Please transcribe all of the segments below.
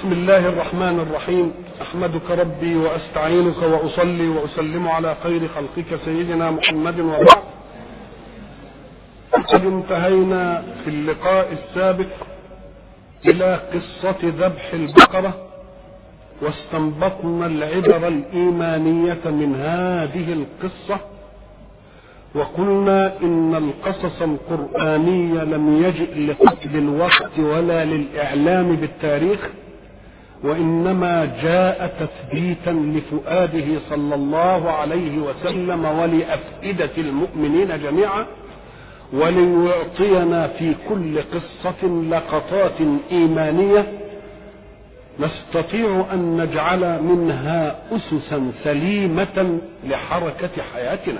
بسم الله الرحمن الرحيم. أحمدك ربي وأستعينك وأصلي وأسلم على خير خلقك سيدنا محمد وبعد. قد انتهينا في اللقاء السابق إلى قصة ذبح البقرة، واستنبطنا العبر الإيمانية من هذه القصة، وقلنا إن القصص القرآنية لم يجئ لقتل الوقت ولا للإعلام بالتاريخ، وإنما جاء تثبيتا لفؤاده صلى الله عليه وسلم ولأفئدة المؤمنين جميعا، وليعطينا في كل قصة لقطات إيمانية نستطيع أن نجعل منها أسسا سليمة لحركة حياتنا.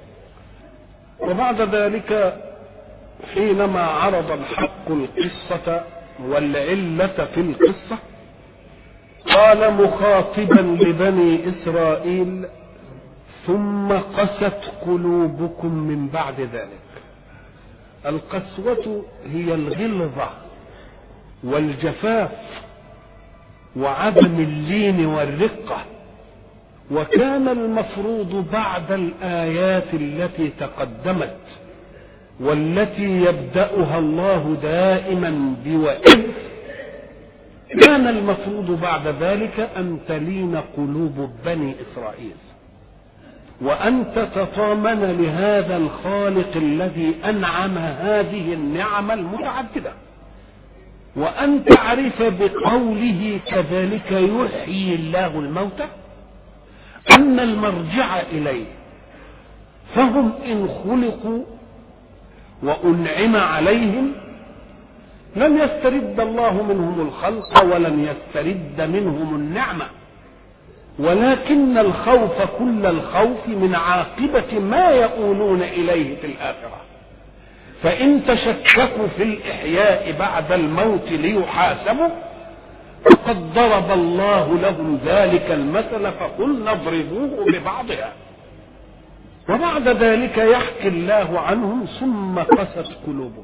وبعد ذلك حينما عرض الحق القصة والعلة في القصة، قال مخاطبا لبني إسرائيل: ثم قست قلوبكم من بعد ذلك. القسوة هي الغلظة والجفاف وعدم اللين والرقة، وكان المفروض بعد الآيات التي تقدمت والتي يبدأها الله دائما بوئذ، كان المفروض بعد ذلك أن تلين قلوب بني إسرائيل، وأن تتطامن لهذا الخالق الذي أنعم هذه النعم المتعددة، وأن تعرف بقوله كذلك يحيي الله الموتى أن المرجع إليه، فهم إن خلقوا وأنعم عليهم لن يسترد الله منهم الخلق ولن يسترد منهم النعمة، ولكن الخوف كل الخوف من عاقبة ما يؤولون إليه في الآخرة. فإن تشككوا في الإحياء بعد الموت ليحاسبوا فقد ضرب الله لهم ذلك المثل فقلنا اضربوه ببعضها. وبعد ذلك يحكي الله عنهم: ثم قست قلوبهم.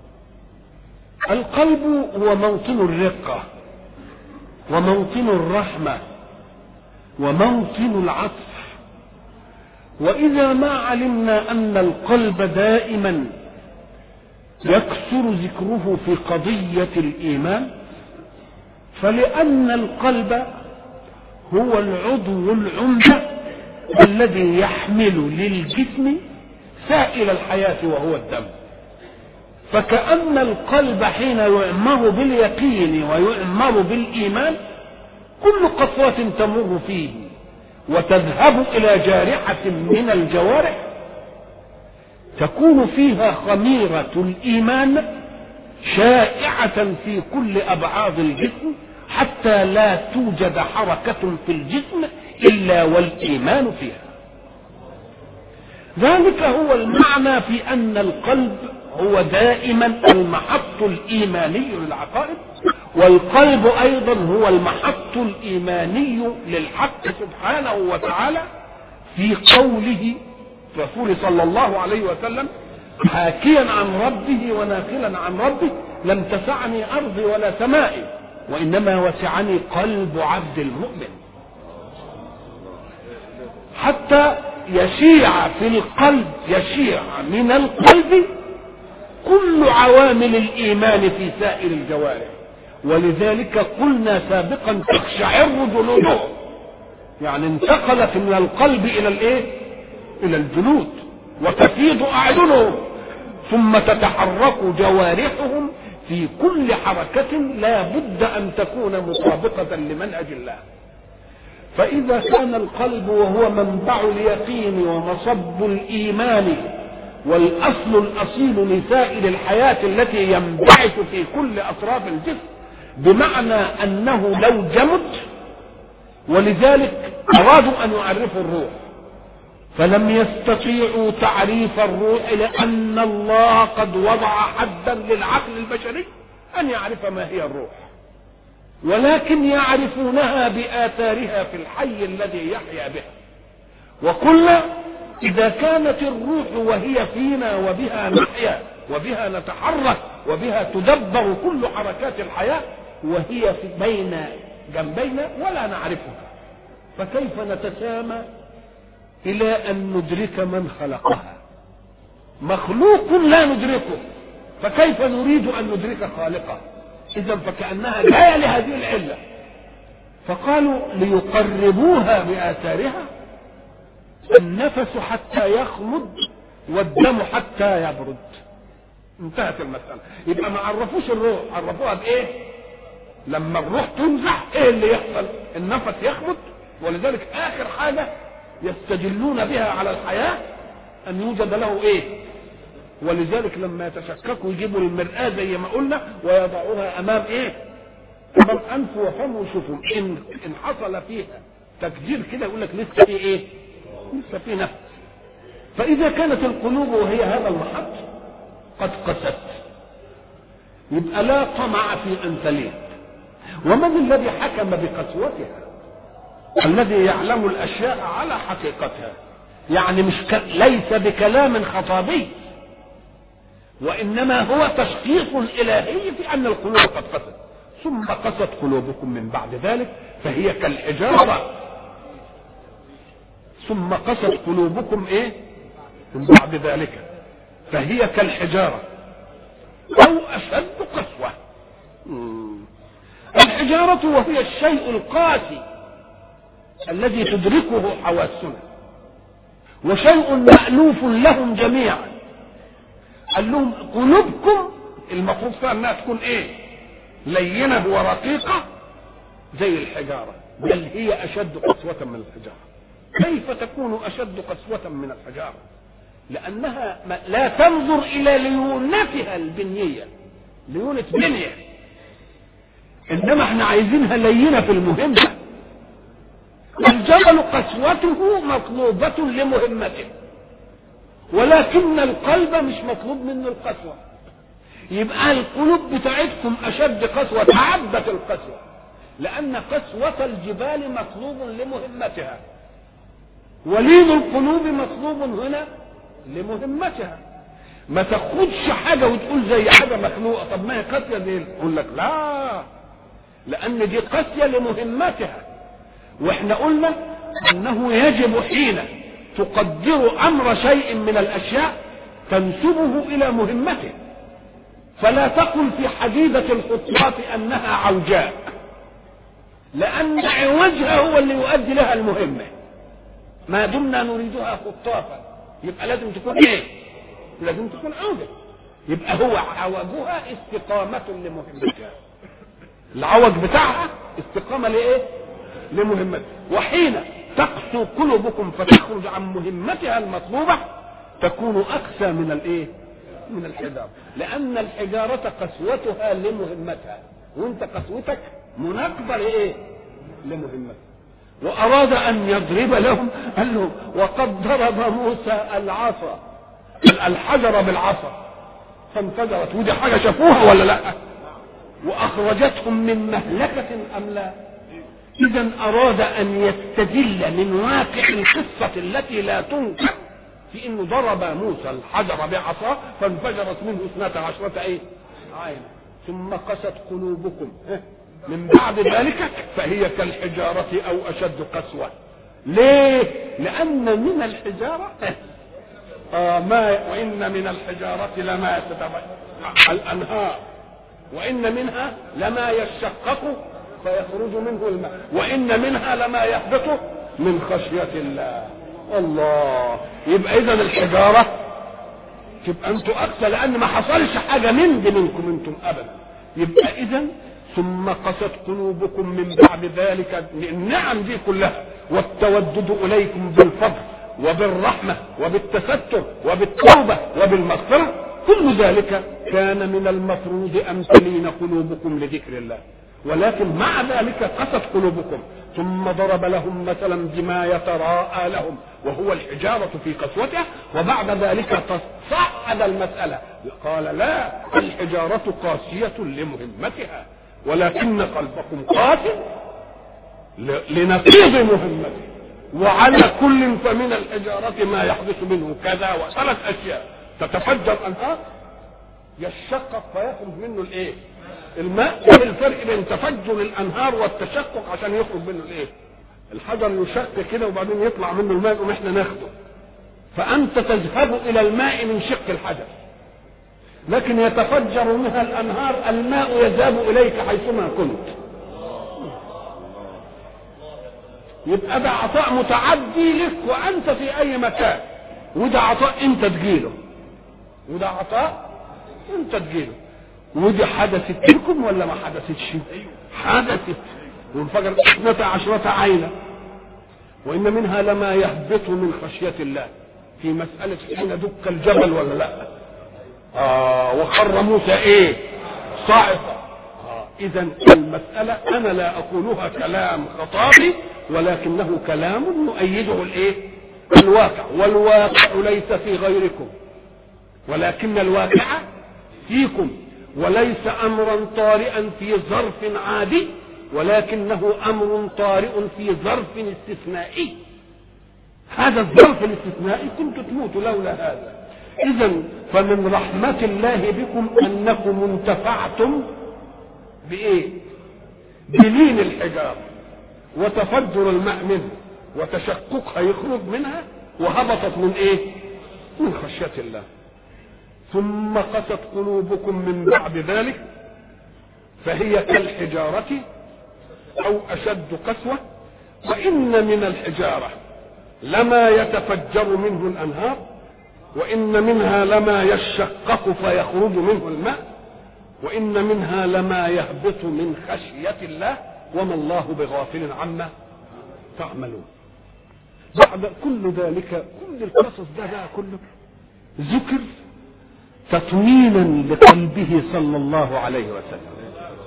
القلب هو موطن الرقة وموطن الرحمة وموطن العطف، وإذا ما علمنا أن القلب دائما يكثر ذكره في قضية الإيمان، فلأن القلب هو العضو العمدة الذي يحمل للجسم سائل الحياة وهو الدم، فكأن القلب حين يؤمر باليقين ويؤمر بالإيمان كل قطرة تمر فيه وتذهب إلى جارحة من الجوارح تكون فيها خميرة الإيمان شائعة في كل أبعاد الجسم، حتى لا توجد حركة في الجسم إلا والإيمان فيها. ذلك هو المعنى في أن القلب هو دائما المحط الإيماني للعقائد، والقلب أيضا هو المحط الإيماني للحق سبحانه وتعالى، في قوله رسول صلى الله عليه وسلم حاكيا عن ربه وناقلا عن ربه: لم تسعني أرضي ولا سمائي، وإنما وسعني قلب عبد المؤمن. حتى يشيع في القلب، يشيع من القلب كل عوامل الإيمان في سائر الجوارح. ولذلك قلنا سابقا: تقشعر جلودهم، يعني انتقلت من القلب إلى الإيه؟ إلى الجلود، وتفيض أعينهم، ثم تتحرك جوارحهم في كل حركة لا بد أن تكون مطابقة لمنهج الله. فإذا كان القلب وهو منبع اليقين ومصب الإيمان والأصل الأصيل لسائر الحياة التي ينبعث في كل أطراف الجسم، بمعنى أنه لو جمد، ولذلك أرادوا أن يعرفوا الروح فلم يستطيعوا تعريف الروح، لأن الله قد وضع حدا للعقل البشري أن يعرف ما هي الروح، ولكن يعرفونها بآثارها في الحي الذي يحيا بها. وقلنا إذا كانت الروح وهي فينا وبها نحيا وبها نتحرك وبها تدبر كل حركات الحياة، وهي بين جنبينا ولا نعرفها، فكيف نتسامى إلى أن ندرك من خلقها؟ مخلوق لا ندركه، فكيف نريد أن ندرك خالقه؟ إذا فكأنها جاية لهذه العلة. فقالوا ليقربوها بآثارها النفس حتى يخمد والدم حتى يبرد. انتهت المسألة. يبقى ما عرفوش الروح، عرفوها بإيه؟ لما الروح تنزع ايه اللي يحصل؟ النفس يخمد. ولذلك آخر حاجة يستدلون بها على الحياة أن يوجد له ايه؟ ولذلك لما يتشككوا يجيبوا المرآة زي ما قلنا ويضعوها أمام ايه؟ أمام أنف وفم وشوفهم إن حصل فيها تكدير كده يقول لك لسه في ايه؟ لسه في نفس. فإذا كانت القلوب وهي هذا المحط قد قست، يبقى لا طمع في أن تلين. ومن الذي حكم بقسوتها؟ الذي يعلم الأشياء على حقيقتها، يعني مش ليس بكلام خطابي، وإنما هو تشخيص إلهي في أن القلوب قد قست. ثم قست قلوبكم من بعد ذلك فهي كالحجارة. ثم قست قلوبكم ايه من بعد ذلك فهي كالحجارة أو أشد قسوة. الحجارة وهي الشيء القاسي الذي تدركه حواسنا، وشيء مألوف لهم جميعا. قال لهم قلوبكم المفروض فيها انها تكون ايه؟ لينة ورقيقة زي الحجارة، بل هي أشد قسوة من الحجارة. كيف تكون أشد قسوة من الحجارة؟ لأنها لا تنظر إلى ليونتها البنية، ليونة بنية، إنما احنا عايزينها لينة في المهمة. الجبل قسوته مطلوبة لمهمته، ولكن القلب مش مطلوب منه القسوة. يبقى القلوب بتاعتكم أشد قسوة، تعبت القسوة، لأن قسوة الجبال مطلوب لمهمتها، ولين القلوب مطلوب هنا لمهمتها. ما تاخدش حاجة وتقول زي حاجة مخلوقة طب ما هي قاسية دي، يقول لك لا، لأن دي قاسية لمهمتها. واحنا قلنا أنه يجب حين تقدر أمر شيء من الأشياء تنسبه إلى مهمته، فلا تقل في حديدة الخطاط أنها عوجاء، لأن عوجها هو اللي يؤدي لها المهمة. ما دمنا نريدها خطافا يبقى لازم تكون ايه؟ لازم تكون عوجة. يبقى هو عوجها استقامة لمهمتها، العوج بتاعها استقامة لإيه؟ لمهمتها. وحين تقسو قلوبكم فتخرج عن مهمتها المطلوبة تكون أقسى من الإيه؟ من الحجارة، لأن الحجارة قسوتها لمهمتها، وانت قسوتك مناقضة لإيه؟ لمهمتها. وأراد أن يضرب لهم، قال لهم وقد ضرب موسى العصا الحجر بالعصا فانفجرت. ودي حاجة شافوها ولا لا؟ وأخرجتهم من مهلكة أم لا؟ إذا أراد أن يستدل من واقع القصة التي لا تنكر في إنه ضرب موسى الحجر بعصاه فانفجرت منه 12 عين. ثم قست قلوبكم من بعد ذلك فهي كالحجارة أو أشد قسوة. ليه؟ لأن من الحجارة وإن من الحجارة لما يتفجر الأنهار، وإن منها لما يشقق فيخرج منه الماء، وإن منها لما يهبط من خشية الله. الله، يبقى إذن الحجارة تبقى أنتم أقسى، لأن ما حصلش حاجة منكم أنتم أبدا. يبقى إذن ثم قست قلوبكم من بعد ذلك النعم دي كلها، والتودد إليكم بالفضل وبالرحمة وبالتستر وبالتوبة وبالمغفرة، كل ذلك كان من المفروض أن تلين قلوبكم لذكر الله، ولكن مع ذلك قست قلوبكم. ثم ضرب لهم مثلا بما يتراءى لهم وهو الحجارة في قسوتها، وبعد ذلك تصعد المسألة قال لا، الحجارة قاسية لمهمتها ولكن قلبكم قاسي لنقيض مهمته. وعلى كل فمن الحجارة ما يحدث منه كذا، وثلاث أشياء: تتفجر أنهار، يشقق فيخرج منه الايه؟ الماء. ايه الفرق بين تفجر الانهار والتشقق عشان يخرج منه الايه؟ الحجر يشق كده وبعدين يطلع منه الماء واحنا ناخده. فانت تذهب الى الماء من شق الحجر، لكن يتفجر منها الانهار، الماء يذهب اليك حيثما كنت. يبقى ده عطاء متعدي لك وانت في اي مكان، وده عطاء انت تجيله، وده عطاء انت تجيله. ودي حدثت لكم ولا ما حدثتش؟ حدثت. وانفجرت 12 عينا، وان منها لما يهبط من خشية الله، في مسألة حين دك الجبل ولا لا؟ وخر موسى ايه؟ صاعقة. اذا المسألة انا لا اقولها كلام خطابي، ولكنه كلام يؤيده الايه؟ الواقع. والواقع ليس في غيركم، ولكن الواقع فيكم، وليس امرا طارئا في ظرف عادي، ولكنه امر طارئ في ظرف استثنائي. هذا الظرف الاستثنائي كنت تموت لولا هذا. اذا فمن رحمة الله بكم انكم انتفعتم بايه؟ بلين الحجار وتفجر الماء منه وتشققها يخرج منها، وهبطت من ايه؟ من خشية الله. ثم قست قلوبكم من بعد ذلك فهي كالحجارة او اشد قسوة. وان من الحجارة لما يتفجر منه الانهار، وان منها لما يشقق فيخرج منه الماء، وان منها لما يهبط من خشية الله، وما الله بغافل عما تعملون. بعد كل ذلك، كل القصص ده كله ذكر تطمينا لقلبه صلى الله عليه وسلم،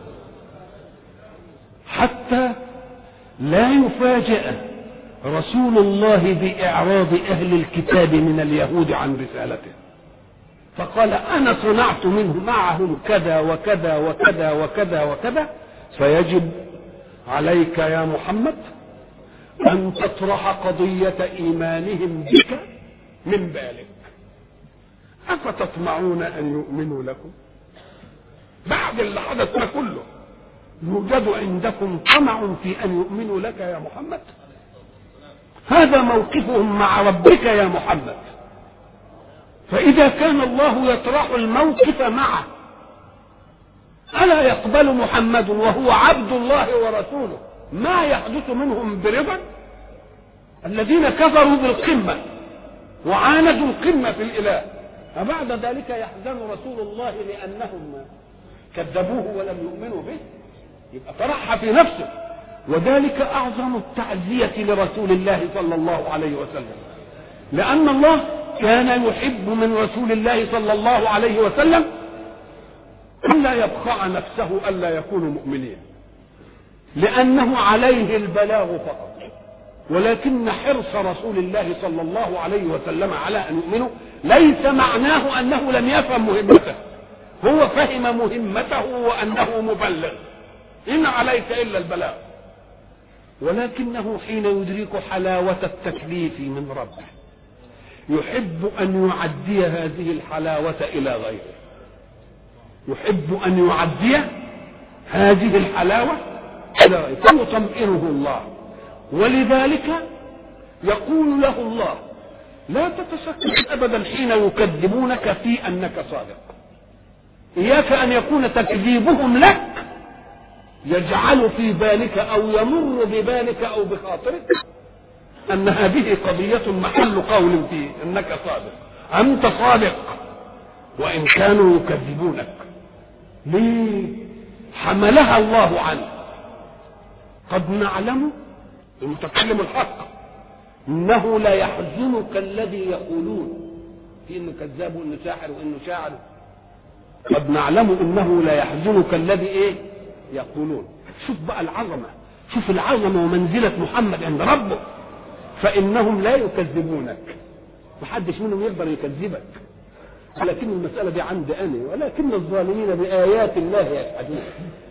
حتى لا يفاجئ رسول الله بإعراض أهل الكتاب من اليهود عن رسالته، فقال أنا صنعت معهم كذا وكذا وكذا وكذا وكذا. فيجب عليك يا محمد أن تطرح قضية إيمانهم بك من بالك. أفتطمعون أن يؤمنوا لكم بعد اللي حدث كله؟ يوجد عندكم طمع في أن يؤمنوا لك يا محمد؟ هذا موقفهم مع ربك يا محمد. فإذا كان الله يطرح الموقف معه، ألا يقبل محمد وهو عبد الله ورسوله ما يحدث منهم برضا؟ الذين كفروا بالقمة وعاندوا القمة في الإله، فبعد ذلك يحزن رسول الله لأنهم كذبوه ولم يؤمنوا به؟ يبقى فرحها في نفسه. وذلك أعظم التعزية لرسول الله صلى الله عليه وسلم، لأن الله كان يحب من رسول الله صلى الله عليه وسلم ألا يبخع نفسه ألا يكونوا مؤمنين، لأنه عليه البلاغ فقط. ولكن حرص رسول الله صلى الله عليه وسلم على أن يؤمنوا ليس معناه أنه لم يفهم مهمته، هو فهم مهمته وأنه مبلغ، إن عليك إلا البلاغ. ولكنه حين يدرك حلاوة التكليف من ربه يحب أن يعدي هذه الحلاوة إلى غيره، يحب أن يعدي هذه الحلاوة إلى غيره، فيطمئنه الله. ولذلك يقول له الله لا تتشكك أبدا حين يكذبونك في أنك صادق. إياك أن يكون تكذيبهم لك يجعل في بالك أو يمر ببالك أو بخاطرك أن هذه قضية محل قول فيه أنك صادق. أنت صادق وإن كانوا يكذبونك. ليه؟ حملها الله عنه. قد نعلم المتكلم الحق إنه لا يحزنك الذي يقولون في إنه كذاب وإنه ساحر وإنه شاعر. قد نعلم إنه لا يحزنك الذي إيه يقولون. شوف بقى العظمة، شوف العظمة ومنزلة محمد عند ربه. فإنهم لا يكذبونك، محدش منهم يقدر يكذبك، ولكن المسألة دي عند أنا، ولكن الظالمين بآيات الله يجحدون.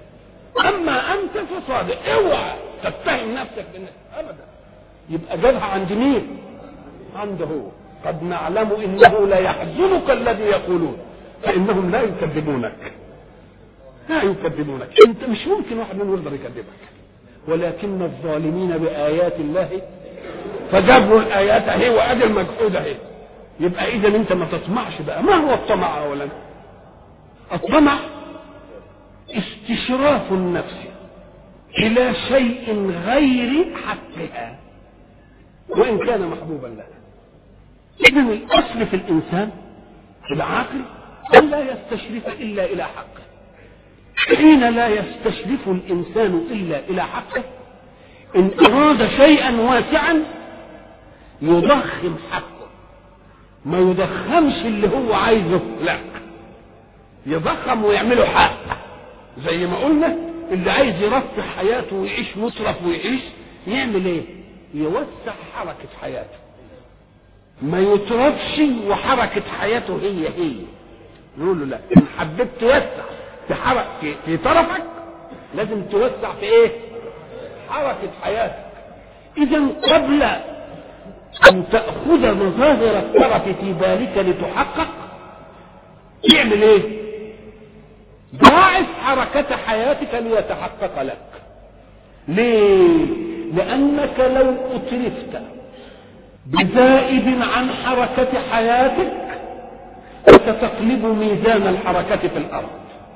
أما أنت فصادق، اوعى تتهم نفسك بأنك أبدا. يبقى جابها عند مين؟ عنده هو. قد نعلم إنه لا يحزنك الذي يقولون فإنهم لا يكذبونك لا يكذبونك، انت مش ممكن واحد منهم يقدر يكذبك، ولكن الظالمين بآيات الله. فجاب له الآيات اهي وادي المجحود اهي. يبقى اذا انت ما تطمعش بقى. ما هو الطمع اولا؟ الطمع استشراف النفس الى شيء غير حقها وان كان محبوبا لها. اذا الاصل في الانسان العاقل ان لا يستشرف الا الى حقه. حين لا يستشرف الانسان الا الى حقه، ان اراد شيئا واسعا يضخم حقه، ما يضخمش اللي هو عايزه، لا يضخم ويعمله حق. زي ما قلنا اللي عايز يرفع حياته ويعيش مترف ويعيش يعمل ايه؟ يوسع حركة حياته، ما يترفش وحركة حياته هي نقول له لا، ان حبيت توسع في طرفك لازم توسع في ايه؟ حركة حياتك. اذا قبل ان تأخذ مظاهر الطرف في بالك لتحقق تعمل ايه؟ ضاعف حركة حياتك ليتحقق لك. ليه؟ لأنك لو أترفت بزائد عن حركة حياتك ستقلب ميزان الحركة في الأرض،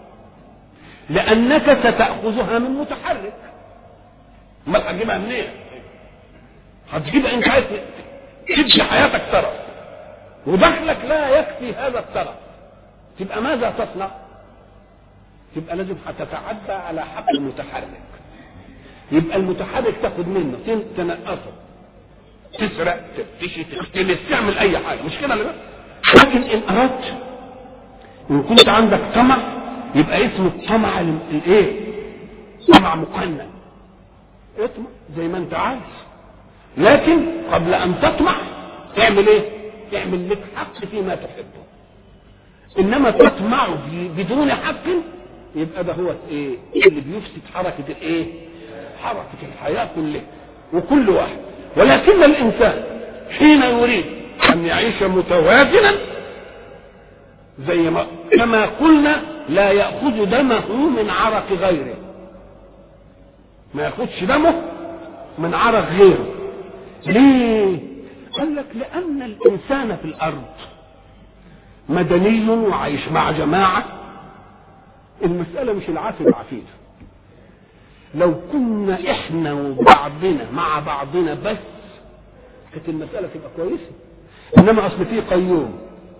لأنك ستأخذها من متحرك. ما هتجيبها منين؟ هتجيبها انت عايز تبني حياتك طرف ودخلك لا يكفي هذا الطرف، تبقى ماذا تصنع؟ تبقى لازم هتتعدى على حق المتحرك. يبقى المتحرك تاخد منه تنقصه، تسرق، تفتشي، تختلس، تعمل اي حاجه، مش كده؟ لكن ان اردت ان كنت عندك طمع يبقى اسمه الطمع الايه؟ طمع مقنن. اطمع زي ما انت عايز، لكن قبل ان تطمع تعمل ايه؟ تعمل لك حق فيما تحبه. انما تطمع بدون حق يبقى ده هو ايه؟ اللي بيفسد حركه الايه؟ حركه الحياه كلها وكل واحد. ولكن الانسان حين يريد ان يعيش متوازنا زي ما كما قلنا لا ياخذ دمه من عرق غيره، ما ياخذش دمه من عرق غيره. ليه؟ قال لك لان الانسان في الارض مدني وعايش مع جماعه. المساله مش العافيه العفيف. لو كنا احنا وبعضنا مع بعضنا بس كانت المساله تبقى كويسه، انما اصل في قيوم،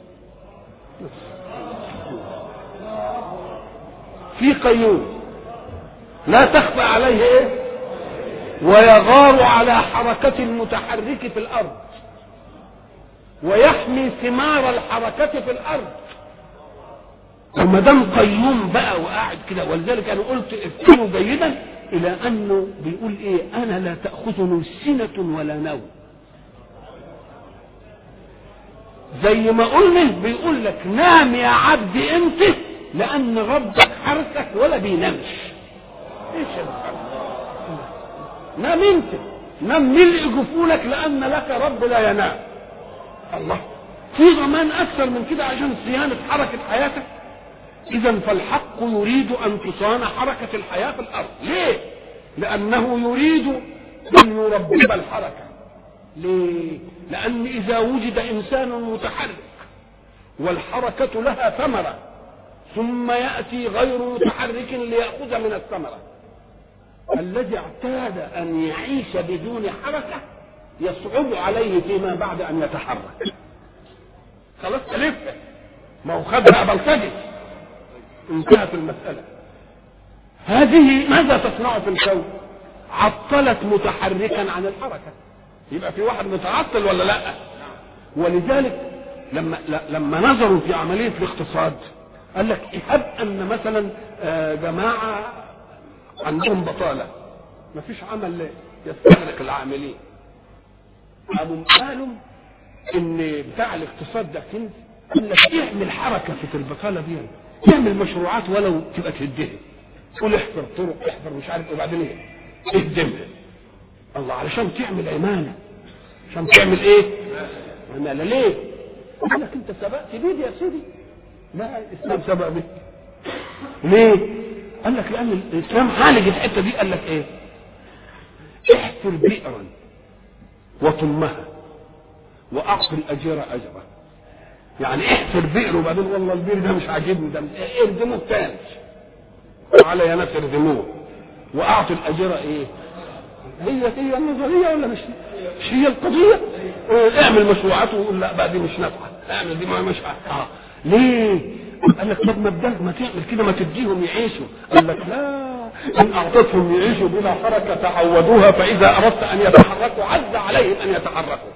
في قيوم لا تخفى عليه ايه؟ ويغار على حركة المتحرك في الارض ويحمي ثمار الحركة في الارض. وما دام قيوم بقى وقاعد كده، ولذلك انا قلت افهموا جيدا الى انه بيقول ايه؟ انا لا تاخذني سنة ولا نوم. زي ما قلنا بيقول لك نام يا عبد انت لان ربك حرسك ولا بينامش. ايش نام انت، نام ملء جفونك لان لك رب لا ينام. الله، في ضمان اكثر من كده عشان صيانة حركة حياتك؟ اذا فالحق يريد ان تصان حركة الحياة في الارض. ليه؟ لانه يريد ان يربب الحركة. ليه؟ لان اذا وجد انسان متحرك والحركة لها ثمرة ثم يأتي غير متحرك ليأخذ من الثمرة، الذي اعتاد ان يعيش بدون حركة يصعب عليه فيما بعد ان يتحرك. خلاص تلف، ما هو خدها بلطجي، انتهت المسألة. هذه ماذا تصنع في الكون؟ عطلت متحركا عن الحركة. يبقى في واحد متعطل ولا لا؟ ولذلك لما نظروا في عملية الاقتصاد قال لك هب ان مثلا جماعة عندهم بطالة، ما فيش عمل يستغرق العاملين، قالوا ان بتاع الاقتصاد ده كنز، قال لك اعمل حركة في البطالة دي، اعمل مشروعات ولو تبقى تهدها، قول احفر طرق، احفر مش عارف، وبعدين ايه؟ اهدمها. الله، علشان تعمل عمالة، عشان تعمل ايه؟ عمالة. ليه؟ قال لك انت سبقت بيدي يا سيدي. لا، الاسلام سبق بيدي. ليه؟ قال لك لان الاسلام عالج الحته دي. قال لك ايه؟ احفر بئرا وطمها واعطي الاجير اجره. يعني احفر بئر وبعدين والله البئر ده مش عاجبني، ده اردموه تاني، تعالى يا ناس اردموه واعطي الاجير ايه؟ هي النظريه ولا مش هي القضيه؟ اعمل مشروعات وقول لا بقى دي مش نافعه، اعمل دي مش ليه؟ قال لك طب ما تعمل كده، ما تديهم يعيشوا. قال لك لا، ان اعطتهم يعيشوا بلا حركه تعودوها، فاذا اردت ان يتحركوا عز عليهم ان يتحركوا.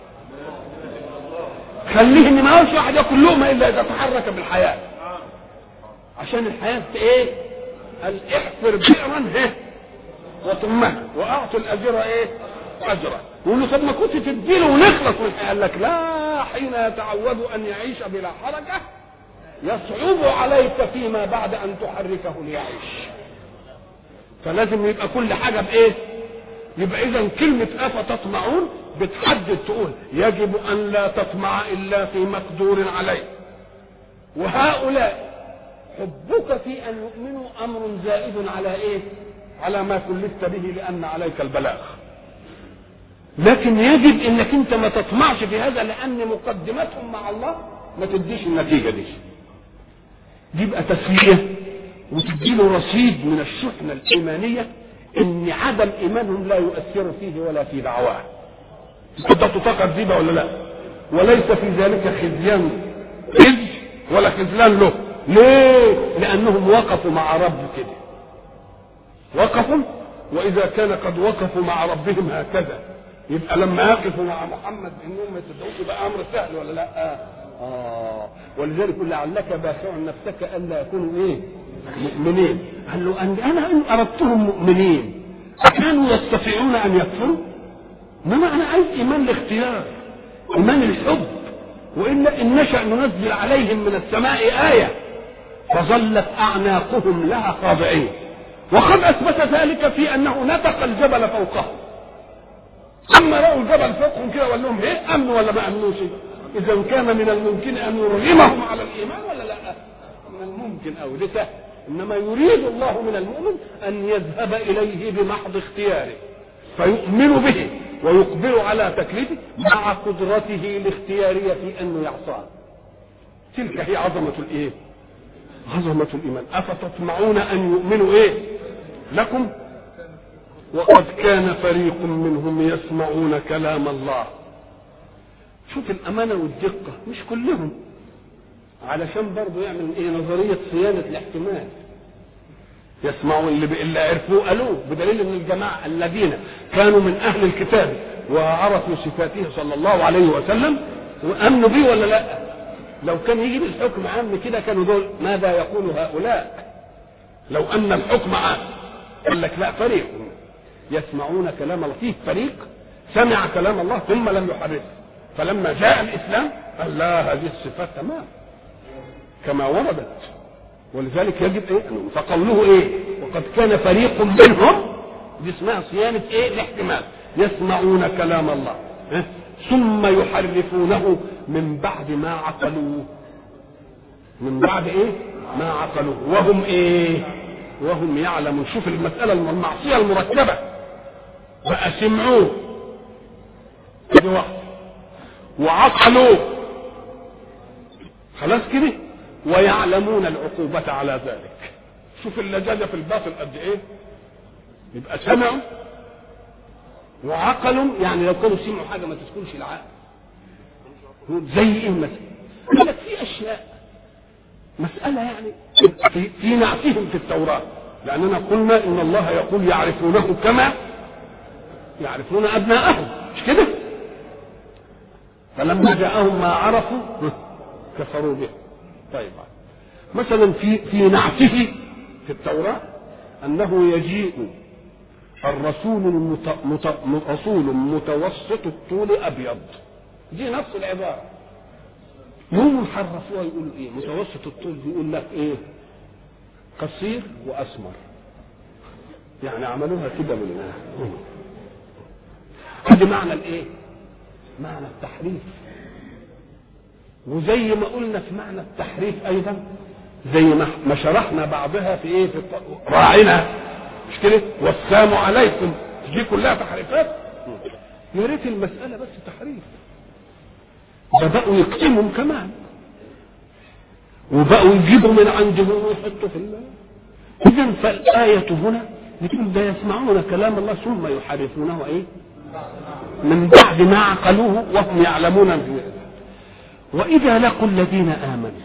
خليه ان ما هوش واحد ياكل لقمه الا اذا تحرك بالحياه، عشان الحياه ايه؟ قال احفر بئرا وطمها واعطي الاجر ايه؟ اجره. يقول له طب ما كنت تديله ونخلص من الحياه. قال لك لا، حين يتعود ان يعيش بلا حركه يصعب عليك فيما بعد ان تحركه ليعيش. فلازم يبقى كل حاجه بايه؟ يبقى اذا كلمه افتطمعون بتحدد، تقول يجب ان لا تطمع الا في مقدور عليه. وهؤلاء حبك في ان يؤمنوا امر زائد على ايه؟ على ما كلفت به، لان عليك البلاغ. لكن يجب انك انت ما تطمعش في هذا، لان مقدمتهم مع الله ما تديش النتيجه دي. يبقى تسليه وتديله رصيد من الشحنه الايمانيه، ان عدم ايمانهم لا يؤثر فيه ولا في دعواه. تقدر تطاقة كذبه ولا لا؟ وليس في ذلك خزيان خزي ولا خذلان له. ليه؟ لانهم وقفوا مع رب كده، وقفوا. واذا كان قد وقفوا مع ربهم هكذا، يبقى لما يقفوا مع محمد انهم ما يصدقوش يبقى امر سهل ولا لا؟ ولذلك لعلك باخع نفسك الا يكونوا ايه؟ مؤمنين. قال له انا ان اردتهم مؤمنين كانوا يستطيعون ان يكفروا؟ انما انا عايز ايمان الاختيار، ايمان الحب. والا ان نشا ننزل عليهم من السماء ايه فظلت اعناقهم لها خاضعين. وقد اثبت ذلك في انه نطق الجبل فوقهم، اما راوا الجبل فوقهم كده وقال لهم ايه؟ امنوا ولا ما امنوش؟ اذا كان من الممكن ان يرغمهم على الايمان ولا لا؟ من الممكن او ده سهل. انما يريد الله من المؤمن ان يذهب اليه بمحض اختياره فيؤمن به ويقبل على تكليفه مع قدرته الاختياريه في انه يعصاه. تلك هي عظمه الايه؟ عظمه الايمان. افتطمعون ان يؤمنوا ايه لكم وقد كان فريق منهم يسمعون كلام الله. شوف الامانه والدقه، مش كلهم، علشان برضه يعمل ايه؟ نظريه صيانه الاحتمال. يسمعوا اللي عرفوه قالوه، بدليل ان الجماعه الذين كانوا من اهل الكتاب وعرفوا صفاته صلى الله عليه وسلم وامنوا به ولا لا؟ لو كان يجي الحكم عام كده كانوا دول ماذا يقول هؤلاء؟ لو ان الحكم عام قال لك لا، فريق يسمعون كلام الله، فيه فريق سمع كلام الله ثم لم يحرفه، فلما جاء الاسلام قال لا، هذه الصفات تمام كما وردت. ولذلك يجب ايه؟ فقوله ايه؟ وقد كان فريق منهم، دي اسمها صيانه ايه؟ الاحتمال. يسمعون كلام الله ثم يحرفونه من بعد ما عقلوه. من بعد ايه؟ ما عقلوه وهم ايه؟ وهم يعلمون. شوف المساله، المعصيه المركبه بقى سمعوه ادي واحد وعقلوه خلاص كده، ويعلمون العقوبة على ذلك. شوف اللجاجة في الباطل قد ايه. يبقى سمعوا وعقلوا، يعني لو كانوا سمعوا حاجة ما تسكنش العقل. زي ايه مثلا؟ قال لك في اشياء مسألة يعني في نعتهم في التوراة، لأننا قلنا إن الله يقول يعرفونه كما يعرفون أبناءهم، مش كده؟ فلما جاءهم ما عرفوا كفروا به. طيب مثلا في نعته في التوراة أنه يجيء الرسول رسول متوسط الطول أبيض، دي نفس العبارة. يوم حرفوها يقول ايه؟ متوسط الطول يقول لك ايه؟ قصير واسمر، يعني عملوها كده من ادي معنى الايه؟ معنى التحريف. وزي ما قلنا في معنى التحريف ايضا زي ما شرحنا بعضها في ايه، في راعنا مش كده، والسلام عليكم، دي كلها تحريفات. يا ريت المسألة بس تحريف، ده بقوا يكتموا كمان وبقوا يجيبوا من عندهم ويحطوا في الله. إذا فالآية هنا بتقول ده يسمعون كلام الله ثم يحرفونه ايه من بعد ما عقلوه وهم يعلمون. وإذا لقوا الذين آمنوا،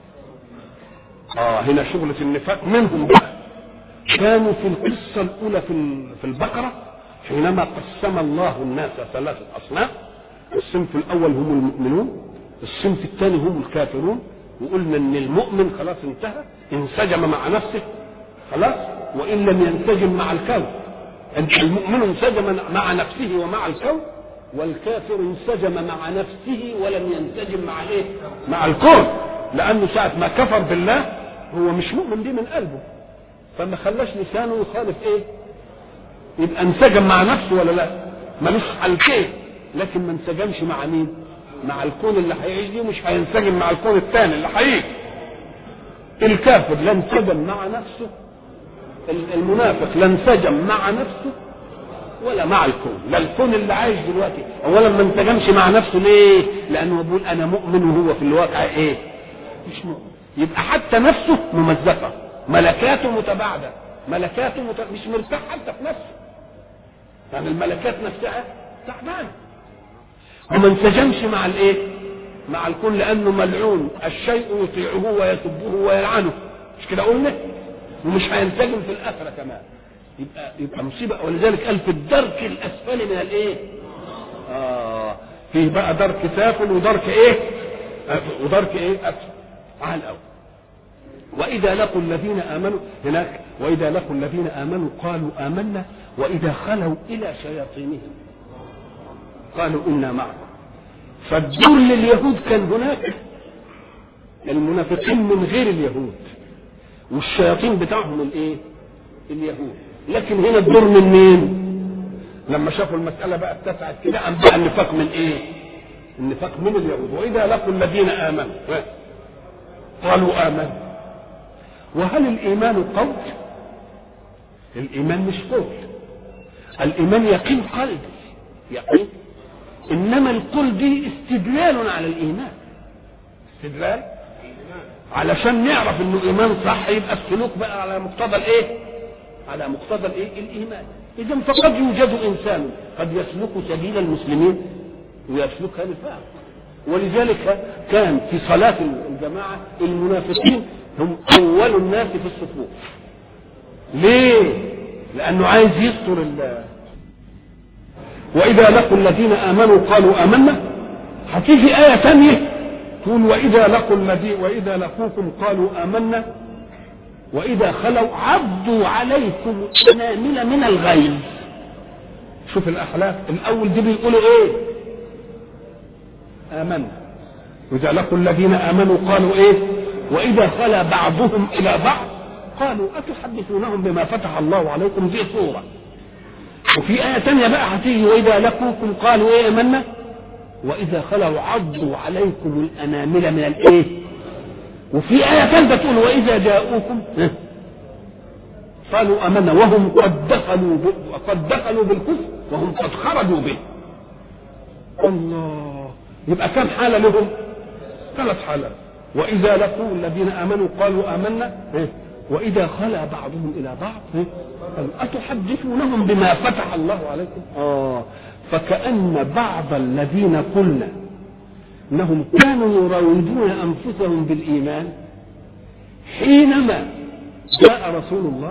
هنا شغلة النفاق منهم بقى. كانوا في القصة الأولى في البقرة حينما قسم الله الناس ثلاثة أصناف، الصنف الأول هم المؤمنون، الصنف الثاني هم الكافرون، وقلنا ان المؤمن خلاص انتهى، انسجم مع نفسه خلاص، وإن لم ينسجم مع الكون. المؤمن انسجم مع نفسه ومع الكون، والكافر انسجم مع نفسه ولم ينسجم مع ايه؟ مع الكون، لأنه ساعة ما كفر بالله هو مش مؤمن دي من قلبه، فما خلاش لسانه يخالف ايه؟ يبقى انسجم مع نفسه ولا لا؟ ملوش حالتين، لكن ما انسجمش مع مين؟ مع الكون اللي هيعيش دي، مش هينسجم مع الكون الثاني اللي هيجي. الكافر لا انسجم مع نفسه، المنافق لا انسجم مع نفسه ولا مع الكون، لا الكون اللي عايش دلوقتي اولا ما انسجمش مع نفسه. ليه؟ لانه بيقول انا مؤمن وهو في الواقع ايه؟ مش مؤمن. يبقى حتى نفسه ممزقه، ملكاته متباعده، مش مرتاح حتى في نفسه، يعني الملكات نفسها تعبانه، وما انسجمش مع الايه؟ مع الكون، لانه ملعون، الشيء يطيعه ويسبه ويلعنه، مش كده قلنا؟ ومش هينسجم في الاخره كمان، يبقى مصيبه. ولذلك قال في الدرك الاسفل من الايه؟ فيه بقى درك سافل ودرك ايه؟ ودرك ايه؟ اسفل. على الاول واذا لقوا الذين امنوا هناك، واذا لقوا الذين امنوا قالوا امنا واذا خلوا الى شياطينهم قالوا انا معكم. فالدور لليهود كان هناك المنافقين من غير اليهود، والشياطين بتاعهم الايه؟ اليهود. لكن هنا الدور من مين؟ لما شافوا المسألة بقى اتسعت كده، قام بقى النفاق من ايه؟ النفاق من اليهود. واذا لقوا الذين امنوا قالوا امنا. وهل الايمان قول؟ الايمان مش قول، الايمان يقين قلبي، يقين. انما القول دي استدلال على الايمان، استدلال علشان نعرف انه ايمان صح، يبقى السلوك بقى على مقتضى الايه؟ على مقتضى الايه؟ الايمان. اذا فقد يوجد انسان قد يسلك سبيل المسلمين ويسلكها نفاق. ولذلك كان في صلاة الجماعة المنافقين هم اول الناس في الصفوف. ليه؟ لانه عايز يستر واذا لقوا الذين امنوا قالوا امنا. هتيجي آية ثانية تقول واذا لقوكم قالوا امنا واذا خلوا عضوا عليكم الانامل من الغيظ. شوف الاخلاق، الاول دي بيقولوا ايه؟ امنا. واذا لقوا الذين امنوا قالوا ايه؟ واذا خلا بعضهم الى بعض قالوا اتحدثونهم بما فتح الله عليكم. دي صورة. وفي آية ثانية بقى هتيجي واذا لقوكم قالوا ايه؟ امنا واذا خلوا عضوا عليكم الانامل من الايه؟ وفي آية ثالثة تقول واذا جاءوكم قالوا امنا وهم قد دخلوا بالكفر وهم قد خرجوا به. الله، يبقى كم حالة لهم؟ 3 حالات. واذا لقوا الذين امنوا قالوا امنا واذا خلا بعضهم الى بعض اتحدثونهم بما فتح الله عليكم. فكأن بعض الذين قلنا انهم كانوا يراودون انفسهم بالايمان حينما جاء رسول الله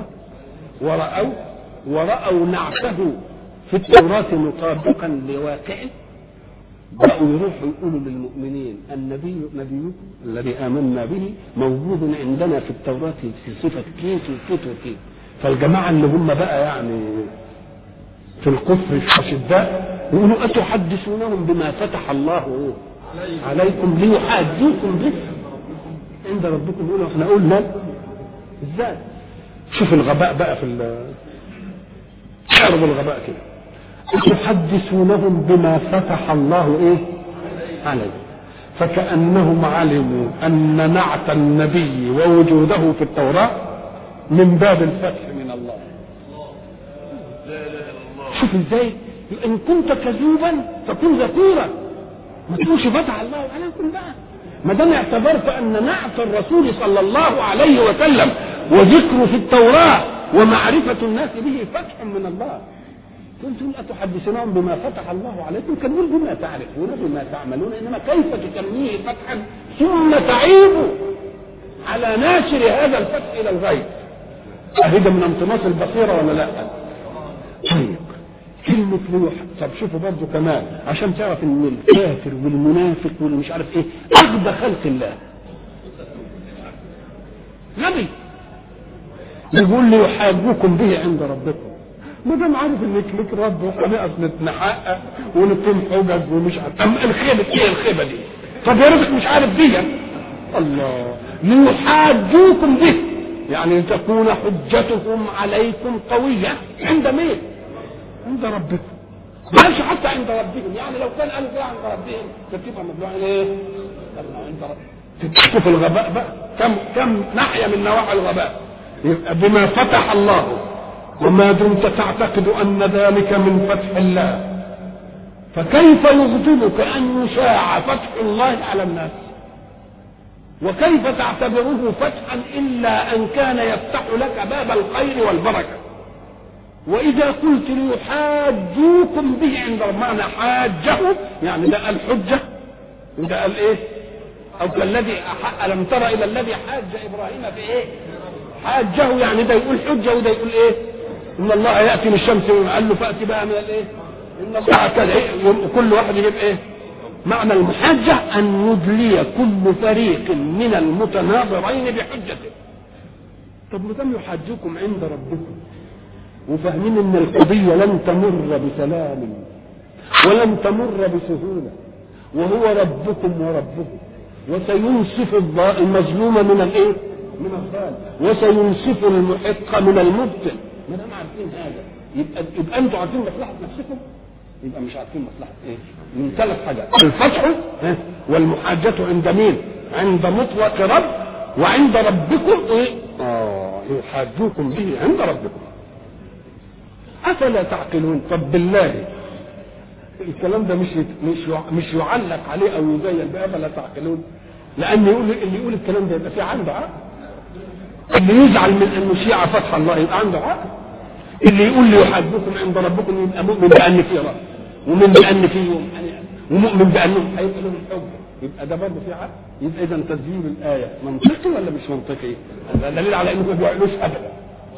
ورأوا نعته في التوراة مطابقا لواقعه، بقوا يروحوا يقولوا للمؤمنين النبي الذي آمنا به موجود عندنا في التوراة في صفة كيف وكيف. فالجماعة اللي هم بقى يعني في الكفر أشداء يقولوا أتحدثونهم بما فتح الله عليكم ليحاجوكم به عند ربكم. يقولوا احنا قلنا ازاي؟ شوف الغباء بقى اعرض الغباء كده. تحدثونهم بما فتح الله ايه عليكم. فكأنهم علموا أن نعت النبي ووجوده في التوراة من باب الفتح من الله. شوف ازاي، ان كنت كذوبا فكن ذكورا، ما تقولش فتح الله عليكم بقى. ما دام اعتبرت ان نعت الرسول صلى الله عليه وسلم وذكره في التوراة ومعرفة الناس به فتح من الله، كنتم أتحدثونهم بما فتح الله عليكم، كان يقول بما تعرفون بما تعملون، إنما كيف تسميه فتحا ثم تعيب على ناشر هذا الفتح إلى الغيب؟ أهدى من انطماس البصيرة ولا لا؟ طيب كلمة روح. طب شوفوا برضه كمان عشان تعرف ان الكافر والمنافق والمش عارف ايه اغبى خلق الله. نبي يقول لي يحاجوكم به عند ربكم، ما دام عارف انك لك رب وهنقف نتحقق ونقيم حجج ومش عارف الخيبه ايه الخيبه دي؟ طب يا ريتك مش عارف دي. الله ليحاجوكم به، يعني تكون حجتهم عليكم قويه عند مين؟ عند ربكم. ما قالش حتى عند ربهم، يعني لو كان قالوا عند ربهم تبقى مبلوعين ايه؟ عند ربهم. تشوف الغباء بقى، كم ناحيه من نواحي الغباء. يبقى بما فتح الله، وما دمت تعتقد ان ذلك من فتح الله، فكيف يغضبك ان يشاع فتح الله على الناس؟ وكيف تعتبره فتحا الا ان كان يفتح لك باب الخير والبركه؟ واذا قلت ليحاجوكم به عند معنى حاجه، يعني ده قال حجه وده قال ايه؟ او كالذي الم تر الى الذي حاج ابراهيم في ايه؟ حاجه، يعني ده يقول حجه وده يقول ايه؟ ان الله ياتي للشمس قال له فاتي بقى من الايه؟ ان الله كذا إيه؟ كل واحد يجيب ايه؟ معنى المحاجه ان يدلي كل فريق من المتناظرين بحجته. طب ما دام يحاجوكم عند ربكم وفاهمين ان القضيه لن تمر بسلام ولن تمر بسهوله، وهو ربكم وربكم، وسينصف المظلوم من الايه؟ من الظالم، وسينصف المحق من المبطل. ما دام عارفين هذا يبقى انتوا عارفين مصلحه نفسكم، يبقى مش عارفين مصلحه ايه؟ من ثلاث حاجات: الفتح والمحاجة عند مين؟ عند مطلق رب، وعند ربكم ايه؟ يحاجوكم به عند ربكم. افلا تعقلون؟ طب بالله الكلام ده مش يعلق عليه او يزين بافلا تعقلون، لان اللي يقول الكلام ده يبقى في عنده عقل. اللي يزعل من ان يشيع فتح الله يبقى عنده عقل. اللي يقول لي يحاجوكم عند ربكم يبقى مؤمن بان في رب، ومؤمن بان في يوم، ومؤمن بانهم هيبقى لهم الحب، يبقى ده برضه في عقل. يبقى اذا تسجيل الايه منطقي ولا مش منطقي؟ هذا دليل على انه ما بيعملوش ابدا.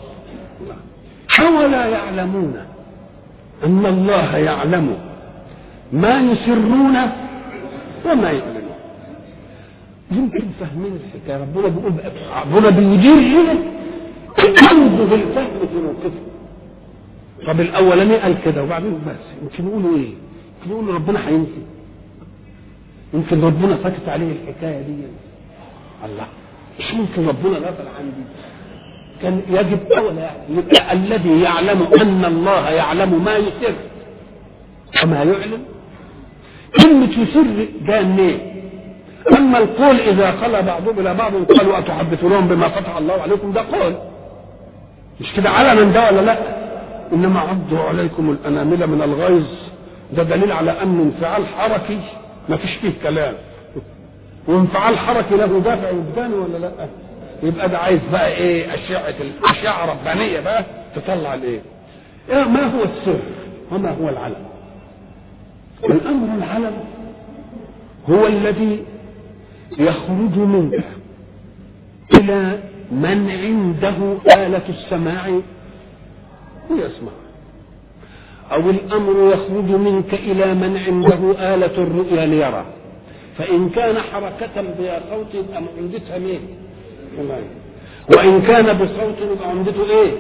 أولا يعلمون أن الله يعلم ما يسرون وما يعلنون. يمكن فهمين الحكاية. ربنا بيقول ربنا بيدير لنا عنده بالفهم في موقفه. طب الأولاني قال كده وبعدين بس يمكن يقولوا إيه؟ يمكن يقولوا ربنا هينسي، يمكن ربنا سكت عليه الحكاية دي. الله، مش ممكن ربنا غفل عن دي. كان يجب أولا يبقى الذي يعلم أن الله يعلم ما يسر وما يعلم. كلمة يسر ده منين؟ أما القول إذا خلى بعضهم إلى بعض قالوا أتحدثونهم بما فتح الله عليكم، ده قول مش كده علنا ده ولا لا؟ إنما عضوا عليكم الأنامل من الغيظ، ده دليل على أن انفعال حركي ما فيش فيه كلام، وانفعال حركي له دافع وجداني ولا لا؟ يبقى ده عايز بقى ايه؟ اشعه ربانيه بقى تطلع الايه؟ ما هو السر وما هو العلم؟ الامر العلم هو الذي يخرج منك الى من عنده آلة السماع ويسمع، او الامر يخرج منك الى من عنده آلة الرؤيا ليرى. فان كان حركة بها صوت يبقى عمدتها مين؟ وإن كان بصوت يبقى عمدته إيه؟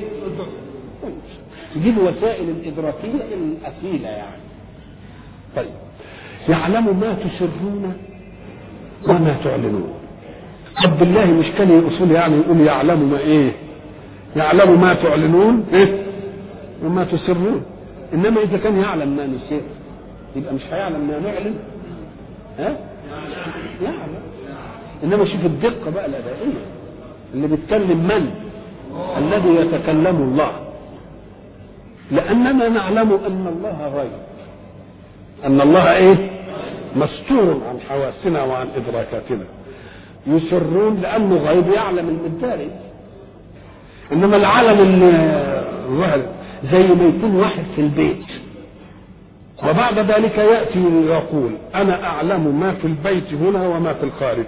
دي الوسائل الإدراكية الأصيلة يعني. طيب يعلم ما تسرون وما تعلنون. طب بالله مش كان أصول يعني يقول يعلم ما إيه؟ يعلم ما تعلنون إيه؟ وما تسرون. إنما إذا كان يعلم ما نسر يبقى مش هيعلم ما نعلن. ها؟ يعلم. انما شوف الدقه بقى الادائيه اللي بيتكلم من الذي يتكلم الله، لاننا نعلم ان الله غيب، ان الله ايه مستور عن حواسنا وعن ادراكاتنا. يسرون لانه غيب يعلم المداري، انما العالم اللي زي ما يكون واحد في البيت وبعد ذلك ياتي ويقول انا اعلم ما في البيت هنا وما في الخارج،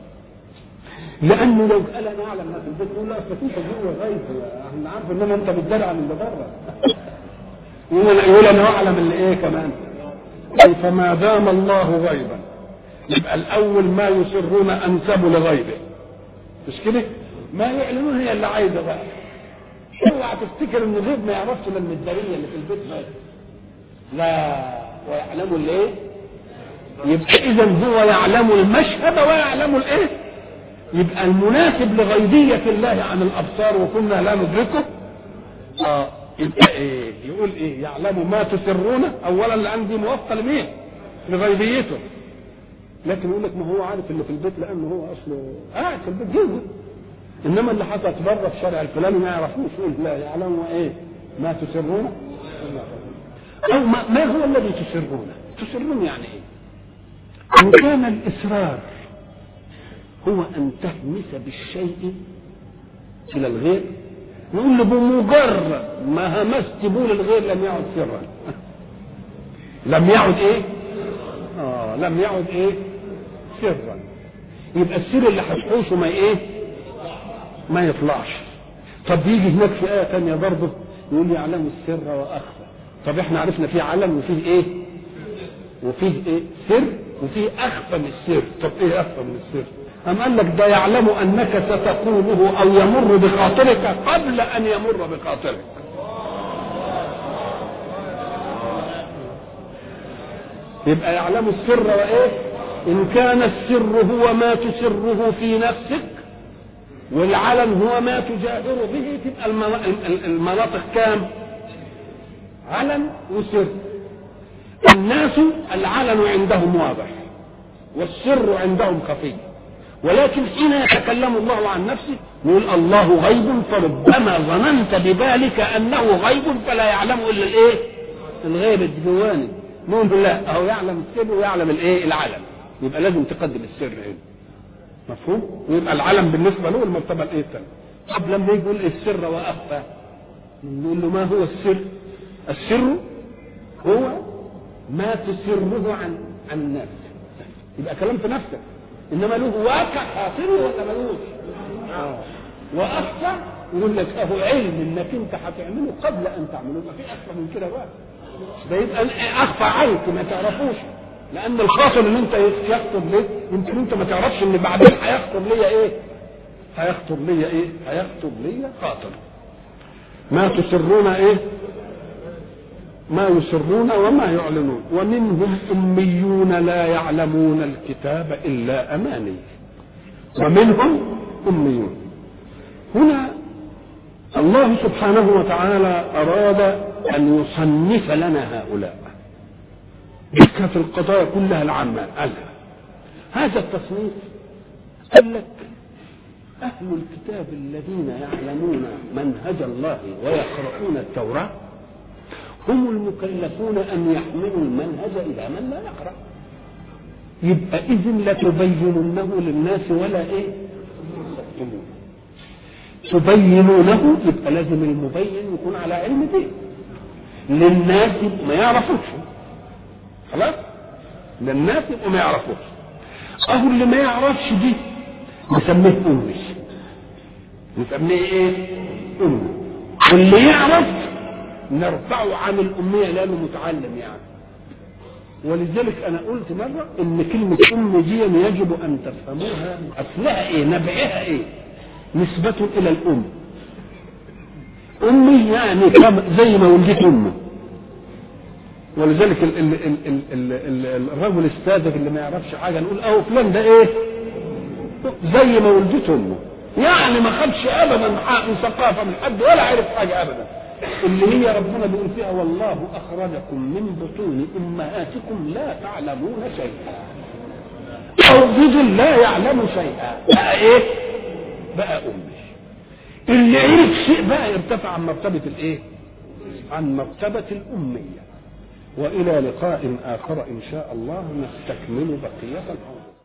لانه لو قال انا اعلم ما في البيت يقول لا استطيع جوه غيب، احنا عارف انما انت بتدرع عن اللي بره. يقول انا اعلم اللي ايه كمان. فما دام الله غيبا يبقى الاول ما يسرون انسبوا لغيبه، مش كده؟ ما يعلنون هي اللي عايزه بقى. اوعى تفتكر ان الغيب ما يعرفش الا المداريه اللي في البيت بس، لا ويعلموا الايه؟ يبقى اذا هو يعلم المشهد ويعلم الايه؟ يبقى المناسب لغيبيه الله عن الابصار وكنا لا ندركه. يبقى ايه؟ يقول ايه؟ يعلم ما تسرون. اولا لان دي موافقه لمين؟ لغيبيته. لكن يقول لك ما هو عارف اللي في البيت لانه هو اصله قاعد في البيت جوه، انما اللي حصل بره في شارع الفلاني ما يعرفوش. يقول لا يعلم ايه؟ ما تسرون او ما هو الذي تسرون؟ تسرون يعني ايه؟ ان كان الاسرار هو ان تهمس بالشيء الى الغير، نقول له بمجرد ما همست بول الغير لم يعد سرا. لم يعد ايه؟ لم يعد ايه؟ سرا. يبقى السر اللي هتحوشه ما ايه؟ ما يطلعش. طب يجي هناك في آية تانية برضه يقول يعلم السر وأخفى. طب احنا عرفنا فيه علم وفيه ايه؟ وفيه ايه؟ سر وفيه أخفى من السر. طب ايه أخفى من السر؟ أم قال لك ده يعلم أنك ستقوله أو يمر بخاطرك قبل أن يمر بخاطرك. يبقى يعلم السر وإيه؟ إن كان السر هو ما تسره في نفسك والعلم هو ما تجاهر به، تبقى المناطق كام؟ علم وسر. الناس العلن عندهم واضح والسر عندهم خفي، ولكن حين يتكلم الله عن نفسه يقول الله غيب، فربما ظننت بذلك انه غيب فلا يعلم الا الايه؟ الغيب الجواني. نقول لا، هو يعلم السر ويعلم الايه؟ العلم. يبقى لازم تقدم السر هنا، مفهوم؟ ويبقى العلم بالنسبه له المرتبه الايه الثانيه. طب لما يقول السر واخفى نقول له ما هو السر؟ السر هو ما تسره عن نفسك، يبقى كلام في نفسك، انما له واقع حاصل ولا ملوش؟ واخفى يقول لك اهو علم انك انت هتعمله قبل ان تعمله. يبقى في اخفى من كده بقى؟ ده يبقى اخفى عنك ما تعرفوش، لان الخاطر اللي انت يخطر ليه يمكن انت ما تعرفش ان بعدين هيخطر ليا ايه؟ هيخطر ليا خاطر. ما تسرون ايه؟ ما يسرون وما يعلنون. ومنهم أميون لا يعلمون الكتاب إلا أماني. ومنهم أميون. هنا الله سبحانه وتعالى أراد أن يصنف لنا هؤلاء في القضايا كلها العامة. هذا التصنيف قال لك أهل الكتاب الذين يعلمون منهج الله ويقرؤون التوراة هم المكلفون أن يحملوا المنهج إلى من لا يقرأ. يبقى إذن لتبينونه للناس ولا إيه؟ تبينونه. يبقى لازم المبين يكون على علم دين للناس ما يعرفوش. خلاص؟ للناس ما يعرفوش. أهو اللي ما يعرفش دي نسميه أمي. نسميه إيه؟ أمي. واللي يعرف نرفعه عن الأمية لأنه متعلم يعني. ولذلك أنا قلت مرة إن كلمة أم دي يجب أن تفهموها أصلها إيه؟ نبعها إيه؟ نسبة إلى الأم. أمي يعني زي ما ولدت أمه. ولذلك الرجل الساذج اللي ما يعرفش حاجة نقول أهو فلان ده إيه؟ زي ما ولدت أمه، يعني ما خدش أبدا من ثقافة من حد ولا عرف حاجة أبدا. اللي هي ربنا بيقول فيها والله أخرجكم من بطون أمهاتكم لا تعلمون شيئا. متردد لا يعلم شيئا، بقى ايه؟ بقى أمي. اللي عرف شيء بقى يرتفع عن مرتبة الايه؟ عن مرتبة الأمية. وإلى لقاء آخر إن شاء الله نستكمل بقية الأمر.